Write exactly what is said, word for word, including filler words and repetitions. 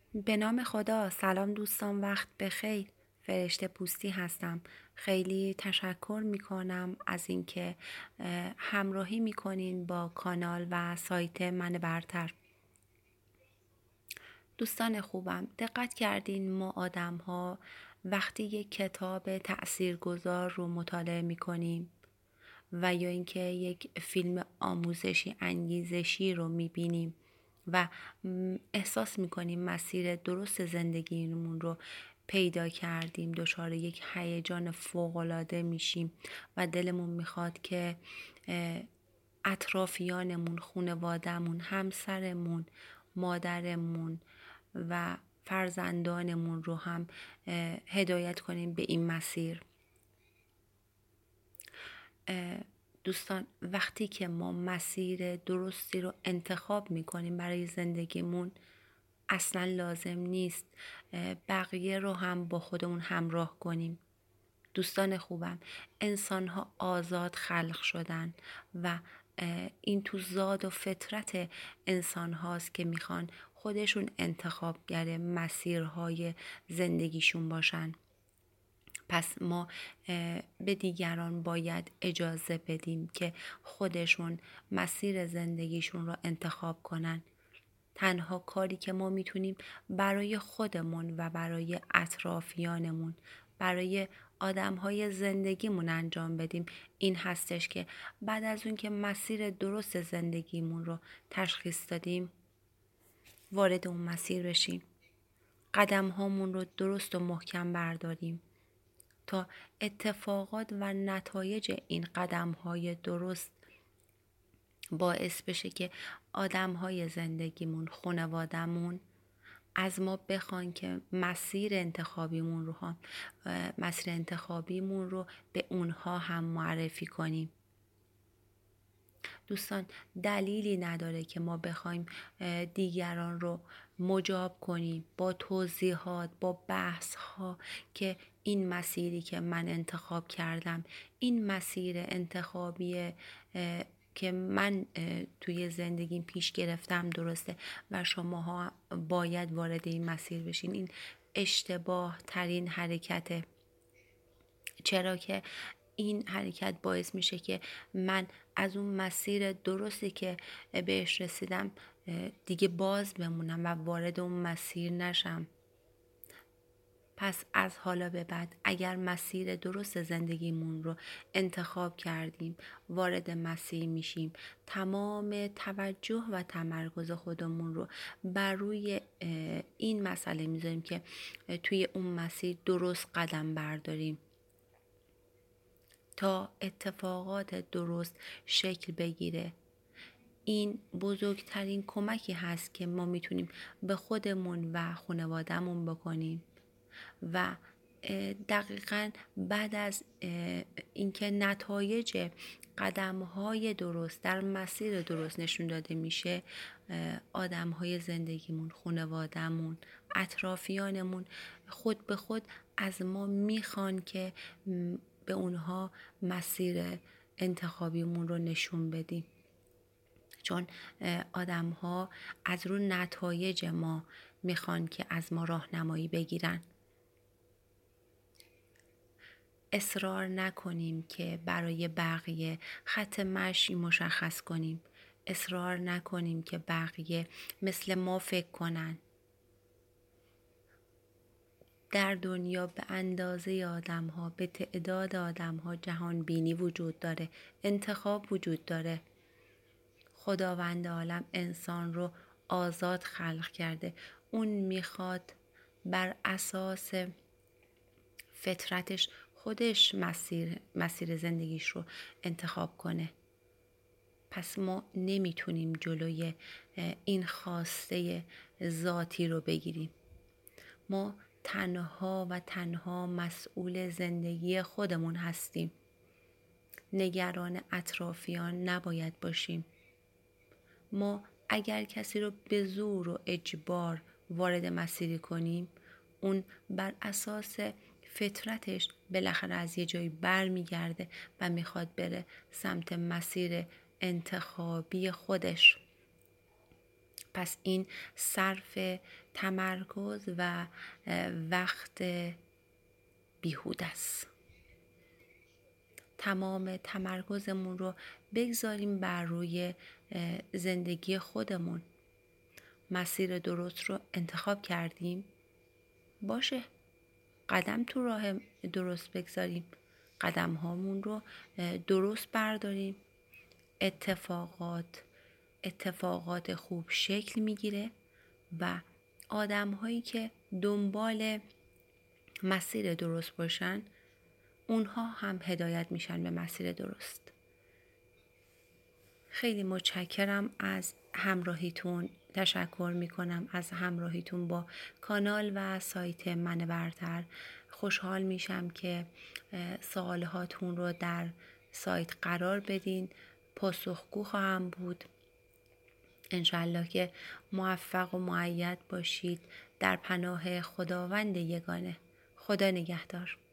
به نام خدا. سلام دوستان، وقت بخیر. فرشته پوستی هستم. خیلی تشکر میکنم از اینکه همراهی میکنین با کانال و سایت من برتر. دوستان خوبم، دقت کردین ما آدم ها وقتی یک کتاب تأثیرگذار رو مطالعه میکنیم و یا اینکه یک فیلم آموزشی انگیزشی رو میبینیم و احساس میکنیم مسیر درست زندگیمون رو پیدا کردیم، دچار یک هیجان فوق‌العاده میشیم و دلمون میخواد که اطرافیانمون، خانواده‌مون، همسرمون، مادرمون و فرزندانمون رو هم هدایت کنیم به این مسیر. دوستان، وقتی که ما مسیر درستی رو انتخاب میکنیم برای زندگیمون، اصلا لازم نیست بقیه رو هم با خودمون همراه کنیم. دوستان خوبم، انسان ها آزاد خلق شدن و این تو زاد و فطرت انسان هاست که میخوان خودشون انتخابگر مسیرهای زندگیشون باشن. پس ما به دیگران باید اجازه بدیم که خودشون مسیر زندگیشون رو انتخاب کنن. تنها کاری که ما میتونیم برای خودمون و برای اطرافیانمون، برای آدمهای زندگیمون انجام بدیم این هستش که بعد از اون که مسیر درست زندگیمون رو تشخیص دادیم، وارد اون مسیر بشیم. قدم هامون رو درست و محکم برداریم تا اتفاقات و نتایج این قدم‌های درست باعث بشه که آدم‌های زندگیمون، خانواده‌مون از ما بخوان که مسیر انتخابیمون رو هم مسیر انتخابیمون رو به اونها هم معرفی کنیم. دوستان، دلیلی نداره که ما بخوایم دیگران رو مجاب کنیم با توضیحات، با بحث ها که این مسیری که من انتخاب کردم، این مسیر انتخابی که من توی زندگیم پیش گرفتم درسته و شماها باید وارد این مسیر بشین. این اشتباه ترین حرکته، چرا که این حرکت باعث میشه که من از اون مسیر درستی که بهش رسیدم دیگه باز بمونم و وارد اون مسیر نشم. پس از حالا به بعد اگر مسیر درست زندگیمون رو انتخاب کردیم، وارد مسیر میشیم، تمام توجه و تمرکز خودمون رو بر روی این مسئله میذاریم که توی اون مسیر درست قدم برداریم تا اتفاقات درست شکل بگیره. این بزرگترین کمکی هست که ما میتونیم به خودمون و خانواده‌مون بکنیم و دقیقاً بعد از اینکه نتایج قدم‌های درست در مسیر درست نشون داده میشه، آدم‌های زندگیمون، خانواده‌مون، اطرافیانمون خود به خود از ما میخوان که به اونها مسیر انتخابیمون رو نشون بدیم، چون آدم ها از رو نتایج ما میخوان که از ما راهنمایی بگیرن. اصرار نکنیم که برای بقیه خط مشی مشخص کنیم. اصرار نکنیم که بقیه مثل ما فکر کنن. در دنیا به اندازه آدم ها، به تعداد آدم ها جهان بینی وجود داره، انتخاب وجود داره. خداوند عالم انسان رو آزاد خلق کرده. اون میخواد بر اساس فطرتش خودش مسیر, مسیر زندگیش رو انتخاب کنه. پس ما نمیتونیم جلوی این خواسته ذاتی رو بگیریم. ما تنها و تنها مسئول زندگی خودمون هستیم. نگران اطرافیان نباید باشیم. ما اگر کسی رو به زور و اجبار وارد مسیری کنیم، اون بر اساس فطرتش بالاخره از یه جایی بر میگرده و میخواد بره سمت مسیر انتخابی خودش. پس این صرف تمرکز و وقت بیهوده است. تمام تمرکزمون رو بگذاریم بر روی زندگی خودمون. مسیر درست رو انتخاب کردیم، باشه، قدم تو راه درست بگذاریم، قدم هامون رو درست برداریم. اتفاقات اتفاقات خوب شکل میگیره و آدم هایی که دنبال مسیر درست باشن اونها هم هدایت میشن به مسیر درست. خیلی متشکرم از همراهیتون. تشکر میکنم از همراهیتون با کانال و سایت من برتر. خوشحال میشم که سوالهاتون رو در سایت قرار بدین. پاسخگو خواهم بود. انشالله که موفق و مؤید باشید در پناه خداوند یگانه. خدا نگهدار.